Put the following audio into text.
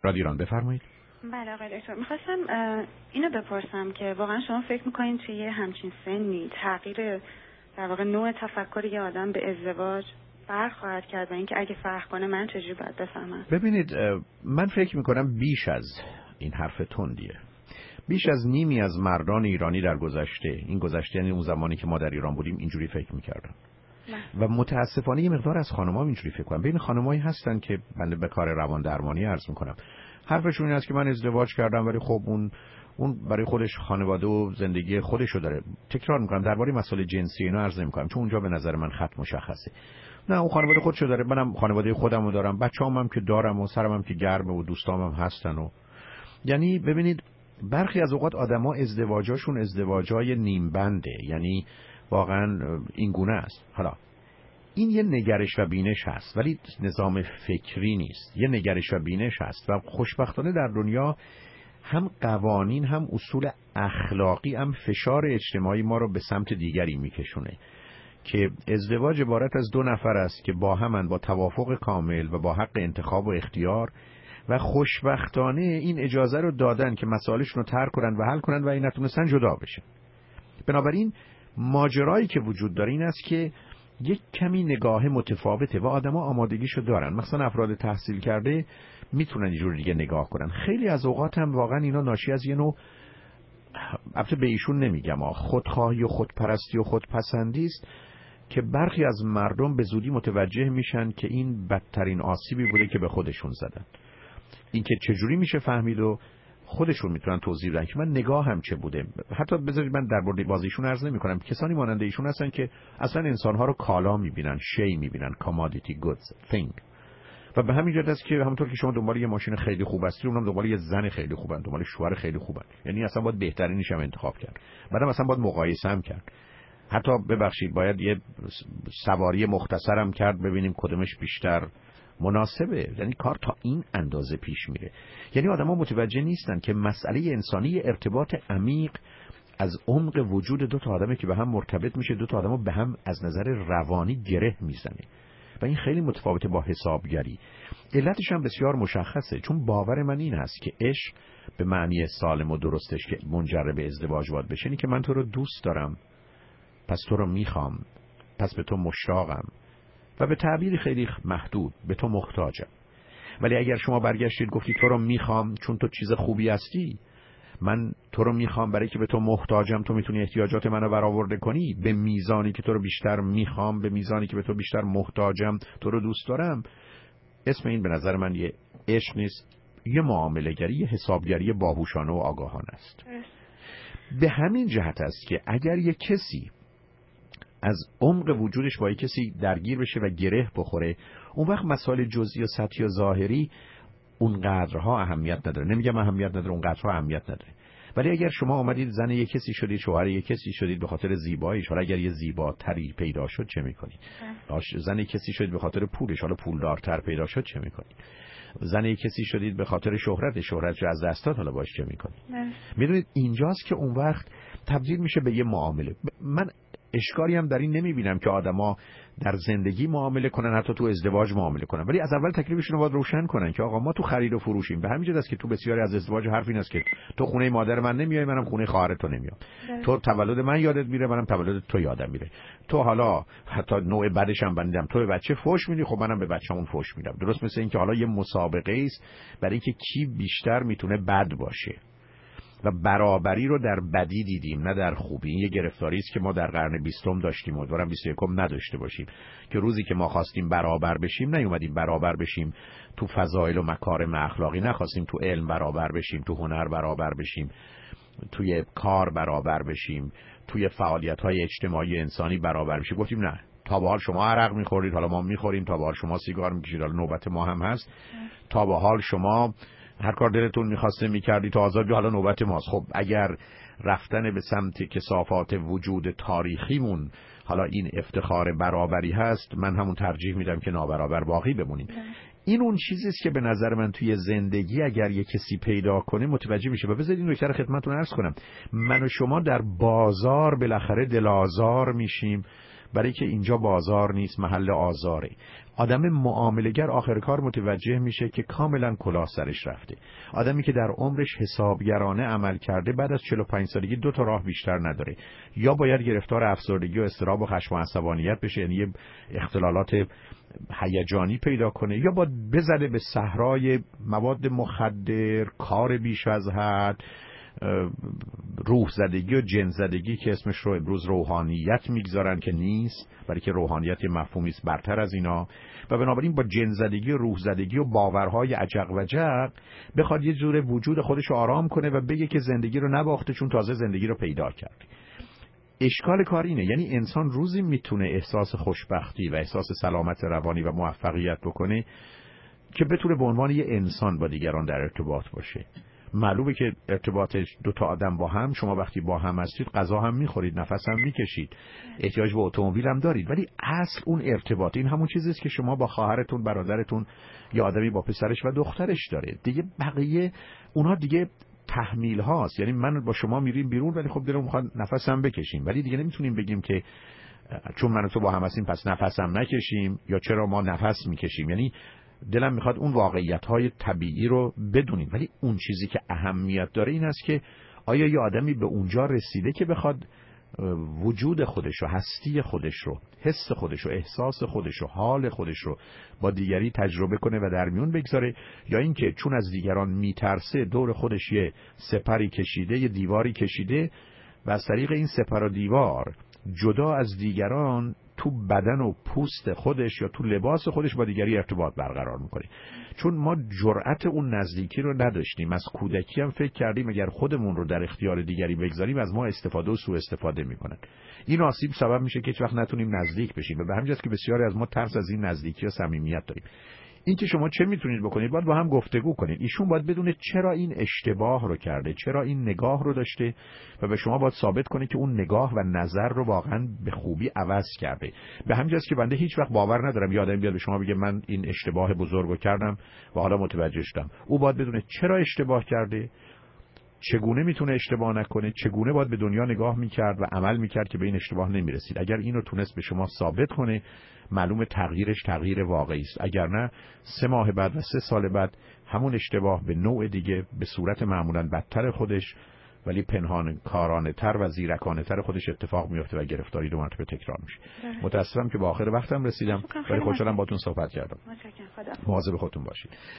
رادیو ایران، بفرمایید. بله آقای دکتر، میخواستم اینو بپرسم که واقعا شما فکر میکنین توی همچین سنی تغییر در واقع نوع تفکر یه آدم به ازدواج فرق خواهد کرد و اینکه اگه فرق کنه من چجوری باید بفهمم؟ ببینید، من فکر میکنم بیش از این حرف تندیه. بیش از نیمی از مردان ایرانی در گذشته، این گذشته یعنی اون زمانی که ما در ایران بودیم، اینجوری فکر میکردن. و متاسفانه یه مقدار از خانم‌ها اینجوری فکر کنن. بین خانمایی هستن که بنده به کار روان درمانی عرض میکنم، حرفشون این است که من ازدواج کردم ولی خب اون برای خودش خانواده و زندگی خودشو داره. تکرار میکنم درباره مسائل جنسی اینا عرض نمیکنم چون اونجا به نظر من خط مشخصه. نه، اون خانواده خودشو داره، منم خانواده خودمو دارم، بچه‌هامم که دارم و سرمم که گرمه و دوستامم هستن. و یعنی ببینید برخی از اوقات آدما ازدواجاشون ازدواجای نیم بنده، یعنی واقعا این گونه است. حالا این یه نگرش و بینش هست ولی نظام فکری نیست، یه نگرش و بینش هست و خوشبختانه در دنیا هم قوانین هم اصول اخلاقی هم فشار اجتماعی ما رو به سمت دیگری میکشونه که ازدواج عبارت از دو نفر است که با همن، با توافق کامل و با حق انتخاب و اختیار، و خوشبختانه این اجازه رو دادن که مسائلشون رو طرح کنن و حل کنن و این نتونستن جدا بشن. بنابراین ماجرایی که وجود داره این است که یک کمی نگاه متفاوته و آدما آمادگیشو دارن. مثلا افراد تحصیل کرده میتونن اینجور دیگه نگاه کنن. خیلی از اوقات هم واقعا اینا ناشی از یه نوع، البته به ایشون نمیگم، خودخواهی و خودپرستی و خودپسندی است که برخی از مردم به زودی متوجه میشن که این بدترین آسیبی بوده که به خودشون زدن. این که چجوری میشه فهمید و خودشون میتونن توضیح بدن که من نگاهم چه بوده. حتی بذارید من در مورد بازیشون عرض نمیکنم، کسانی مانند ایشون هستن که اصلا انسانها رو کالا میبینن، شی میبینن، commodity goods thing. و به همین جهت است که همونطور که شما دنبال یه ماشین خیلی خوب هستی، اونم دنبال یه زن خیلی خوبن، دنبال شوهر خیلی خوبن. یعنی اصلا باید بهترینش هم انتخاب کرد، بعدم اصلا باید مقایسه هم کرد. حتی ببخشید باید یه سواری مختصرم کرد ببینیم کدومش بیشتر مناسبه. یعنی کار تا این اندازه پیش میره. یعنی آدما متوجه نیستن که مسئله انسانی ارتباط عمیق از عمق وجود دو تا آدمه که به هم مرتبط میشه، دو تا آدمو به هم از نظر روانی گره میزنه و این خیلی متفاوته با حسابگری. علتش هم بسیار مشخصه، چون باور من این هست که عشق به معنی سالم و درستش که منجر به ازدواج باید بشه اینه که من تو رو دوست دارم، پس تو رو میخوام، پس به تو مشتاقم و به تعبیر خیلی محدود به تو محتاجم. ولی اگر شما برگشتید گفتید تو رو میخوام چون تو چیز خوبی هستی، من تو رو میخوام برای که به تو محتاجم، تو میتونی احتیاجات منو برآورده کنی، به میزانی که تو رو بیشتر میخوام، به میزانی که به تو بیشتر محتاجم، تو رو دوست دارم، اسم این به نظر من یه عشق نیست، یه معامله‌گری، یه حسابگری باهوشانه و آگاهانه است. به همین جهت است که اگر یه کسی از عمق وجودش با کسی درگیر بشه و گره بخوره، اون وقت مسائل جزئی و سطحی و ظاهری اونقدرها اهمیت نداره. نمیگم اهمیت نداره، اونقدرها اهمیت نداره. ولی اگر شما آمدید زن یک کسی شدید، شوهر یک کسی شدید به خاطر زیباییش، حالا اگر یه زیباتری پیدا شد چه میکنید؟ زن یک کسی شدید به خاطر پولش، حالا پولدارتر پیدا شد چه میکنید؟ زن یک کسی شدید به خاطر شهرتش از دست داد، حالا باش چه میکنید؟ میدونید اینجاست که اون وقت تبدیل میشه به یه معامله. من اشکالی هم در این نمیبینم که آدما در زندگی معامله کنن، حتی تو ازدواج معامله کنن، ولی از اول تکلیفشون رو باید روشن کنن که آقا ما تو خرید و فروشیم. به همین جهت است که تو بسیاری از ازدواج حرف این است که تو خونه مادر من نمیای، منم خونه خواهر تو نمیام. تو تولد من یادت میره، منم تولد تو یادم میره. تو حالا حتی نوع بعدش هم بندم، تو به بچه فوش میدی، خب منم به بچه‌مون فوش میدم. درست مثل این که حالا یه مسابقه است برای اینکه کی بیشتر میتونه بد باشه و برابری رو در بدی دیدیم نه در خوبی. این یه گرفتاری است که ما در قرن 20 داشتیم و امیدوارم 21 نداشته باشیم، که روزی که ما خواستیم برابر بشیم نیومدیم برابر بشیم تو فضایل و مکارم اخلاقی، نخواستیم تو علم برابر بشیم، تو هنر برابر بشیم، توی کار برابر بشیم، توی فعالیت‌های اجتماعی انسانی برابر بشیم. گفتیم نه، تا به حال شما عرق می‌خورید، حالا ما می‌خوریم، تا به حال شما سیگار می‌کشید، حالا نوبت ما هم هست، تا به حال شما هر کار دلتون می‌خواسته می‌کردید تا آزادی، حالا نوبت ماست. خب اگر رفتن به سمت کثافات وجود تاریخیمون حالا این افتخار برابری هست، من همون ترجیح میدم که نابرابر باقی بمونیم. این اون چیزی است که به نظر من توی زندگی اگر یک کسی پیدا کنه متوجه میشه. و بذارید این نکته رو خدمتتون عرض کنم، من و شما در بازار بالاخره دل آزار میشیم، برای که اینجا بازار نیست، محل آزاره. آدم معامله‌گر آخر کار متوجه میشه که کاملا کلاه سرش رفته. آدمی که در عمرش حسابگرانه عمل کرده بعد از 45 سالگی 2 تا راه بیشتر نداره. یا باید گرفتار افسردگی و اضطراب و خشم و عصبانیت بشه، یعنی اختلالات هیجانی پیدا کنه، یا باید بزنه به صحرای مواد مخدر، کار بیش از حد، روح زدگی و جن زدگی که اسمش رو امروز روحانیت میگذارن که نیست، برای که روحانیت یه مفهومی است برتر از اینا، و بنابراین با جن زدگی و روح زدگی و باورهای عجق و جق بخواد یه جور وجود خودش رو آرام کنه و بگه که زندگی رو نباخته چون تازه زندگی رو پیدا کرد. اشکال کار اینه، یعنی انسان روزی میتونه احساس خوشبختی و احساس سلامت روانی و موفقیت بکنه که بتونه به عنوان یه انسان با دیگران در ارتباط باشه. معلومه که ارتباط 2 تا آدم با هم، شما وقتی با هم هستید غذا هم میخورید، نفس هم میکشید، احتیاج به اتومبیل هم دارید، ولی اصل اون ارتباط این همون چیزی است که شما با خواهرتون، برادرتون یا آدمی با پسرش و دخترش داره دیگه. بقیه اونها دیگه تحمیل هاست، یعنی من با شما میریم بیرون ولی خب دلم میخواد نفس هم بکشیم، ولی دیگه نمیتونیم بگیم که چون من و تو با هم هستیم پس نفس هم نکشیم یا چرا ما نفس میکشیم. یعنی دلم میخواد اون واقعیت‌های طبیعی رو بدونیم، ولی اون چیزی که اهمیت داره این است که آیا یه آدمی به اونجا رسیده که بخواد وجود خودش رو، هستی خودش رو، حس خودش رو، احساس خودش رو، حال خودش رو با دیگری تجربه کنه و در میون بگذاره، یا اینکه چون از دیگران میترسه دور خودش یه سپری کشیده، یه دیواری کشیده و از طریق این سپر و دیوار جدا از دیگران تو بدن و پوست خودش یا تو لباس خودش با دیگری ارتباط برقرار میکنه. چون ما جرأت اون نزدیکی رو نداشتیم، از کودکی هم فکر کردیم اگر خودمون رو در اختیار دیگری بگذاریم از ما استفاده و سوء استفاده میکنن. این آسیب سبب میشه که هیچ وقت نتونیم نزدیک بشیم و به همین جاست که بسیاری از ما ترس از این نزدیکی و صمیمیت داریم. این که شما چه میتونید بکنید، باید با هم گفتگو کنید. ایشون باید بدونه چرا این اشتباه رو کرده، چرا این نگاه رو داشته و به شما باید ثابت کنه که اون نگاه و نظر رو واقعا به خوبی عوض کرده. به همین جاست که بنده هیچ وقت باور ندارم یه آدمی بیاد به شما بگه من این اشتباه بزرگو کردم و حالا متوجه شدم. او باید بدونه چرا اشتباه کرده، چگونه میتونه اشتباه نکنه، چگونه باید به دنیا نگاه میکرد و عمل میکرد که به این اشتباه نمیرسید. اگر اینو تونست به شما ثابت کنه معلومه تغییرش تغییر واقعی است، اگر نه 3 ماه بعد و 3 سال بعد همون اشتباه به نوع دیگه به صورت معمولاً بدتر خودش ولی پنهان کارانه تر و زیرکانه تر خودش اتفاق میفته و گرفتاری 2 مرتبه تکرار میشه. متاسفم که به آخر وقتم رسیدم ولی خوشحالم باهاتون صحبت کردم. مواظب خودتون باشید.